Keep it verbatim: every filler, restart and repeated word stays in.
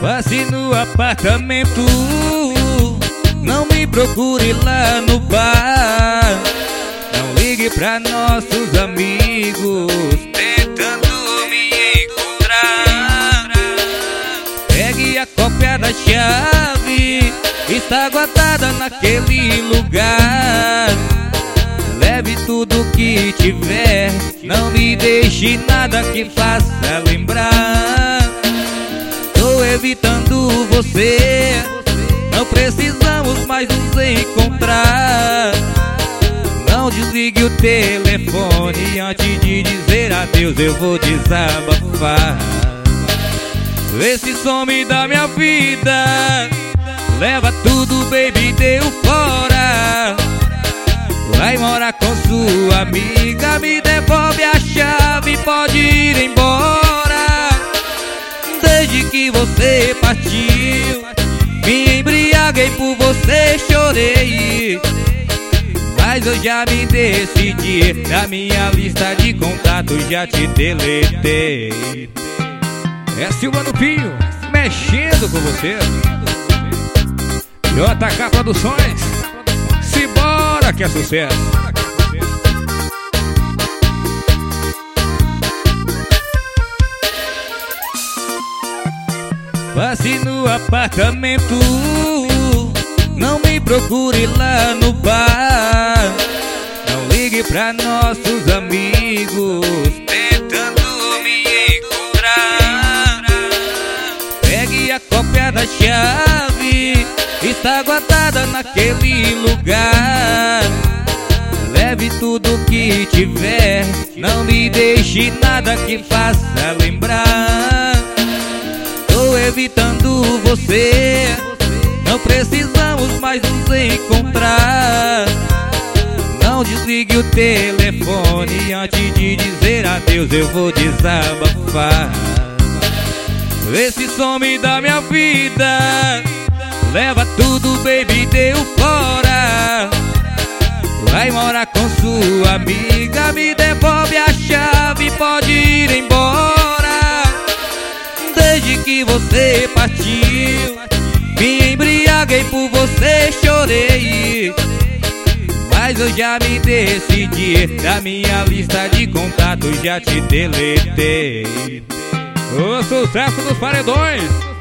Passe no apartamento, não me procure lá no bar. Não ligue pra nossos amigos tentando me encontrar. Pegue a cópia da chave, está guardada naquele lugar. Leve tudo que tiver, não me deixe nada que faça lembrar. Tô evitando você, não precisamos mais nos encontrar. Não desligue o telefone, antes de dizer adeus eu vou desabafar. Esse some da minha vida, leva tudo, baby, deu fora. Vai morar com sua amiga, me devolve a chave, pode ir embora. Desde que você partiu, me embriaguei por você, chorei. Mas eu já me decidi, da minha lista de contatos já te deletei. É Silvano Pinho, mexendo com você. J K Produções, simbora que é sucesso. Passe no apartamento, não me procure lá no bar. Não ligue pra nossos amigos tentando me encontrar. Pegue a cópia da chave, está guardada naquele lugar. Leve tudo que tiver, não me deixe nada que faça lembrar. Tô evitando você, não precisamos mais nos encontrar. Não desligue o telefone, antes de dizer adeus eu vou desabafar. Esse some da minha vida, leva tudo, baby, deu fora. Vai morar com sua amiga, me devolve a chave, pode ir embora. Desde que você partiu, me embriaguei por você, chorei. Mas eu já me decidi, da minha lista de contatos já te deletei. O sucesso dos paredões.